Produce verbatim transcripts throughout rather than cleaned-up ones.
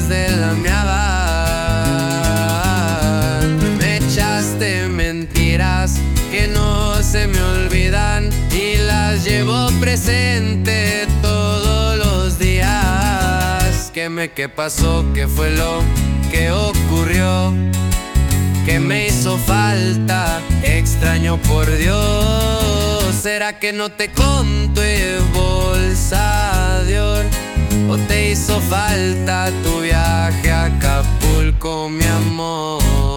más de la miaba. Me echaste mentiras que no se me olvidan y las llevo presente todos los días. ¿Qué me, qué pasó? ¿Qué fue lo que ocurrió? ¿Qué me hizo falta? Extraño por Dios. ¿Será que no te conté bolsa de oro? ¿O te hizo falta tu viaje a Acapulco, mi amor?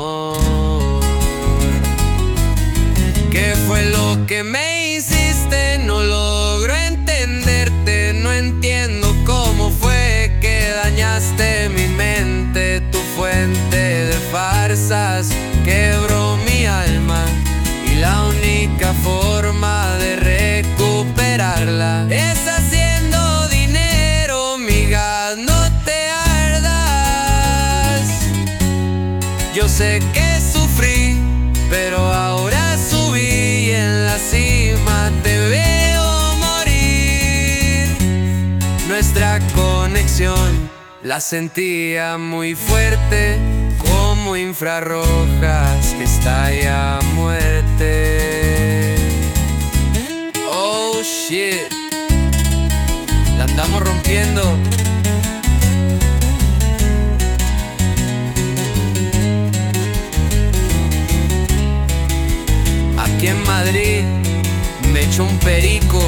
¿Qué fue lo que me hiciste? No logro entenderte. No entiendo cómo fue que dañaste mi mente. Tu fuente de farsas quebró mi alma y la única forma de recuperarla es haciendo dinero, miga, no te ardas. Yo sé que sufrí, pero ahora subí y en la cima te veo morir. Nuestra conexión la sentía muy fuerte, como infrarrojas que estalla a muerte. Oh shit, la andamos rompiendo. Aquí en Madrid me echo un perico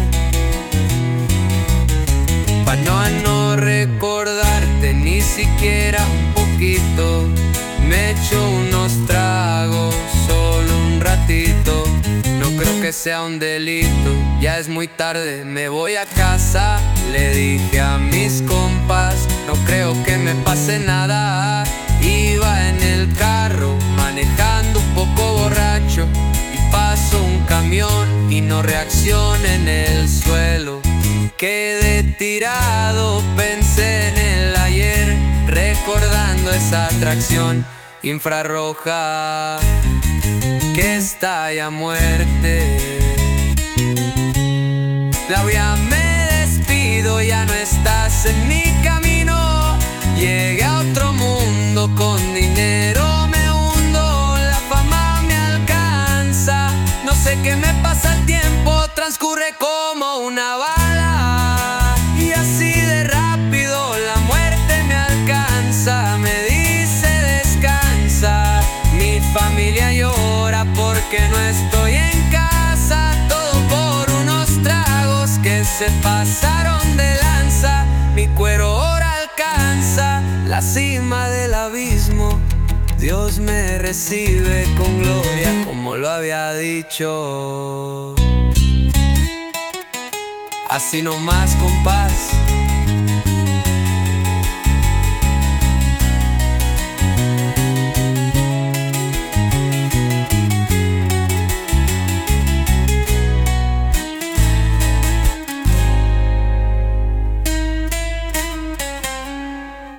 pa' no, no recordarte ni siquiera un poquito. Me echo unos tragos, solo un ratito. No creo que sea un delito, ya es muy tarde, me voy a casa. Le dije a mis compas, no creo que me pase nada. Iba en el carro, manejando un poco borracho, y pasó un camión y no reacciona en el suelo. Quedé tirado, pensé en el ayer, recordando esa atracción infrarroja que estalla a muerte. Claudia, me despido, ya no estás en mi camino. Llegué a otro mundo, con dinero me hundo, la fama me alcanza. No sé qué me pasa, el tiempo transcurre como una bala, y así de rápido la muerte me alcanza. Me dice descansa, mi familia llora porque no estoy en casa. Todo por unos tragos que se pasaron de lanza. Mi cuero ahora alcanza la cima del abismo. Dios me recibe con gloria, como lo había dicho. Así nomás, compás.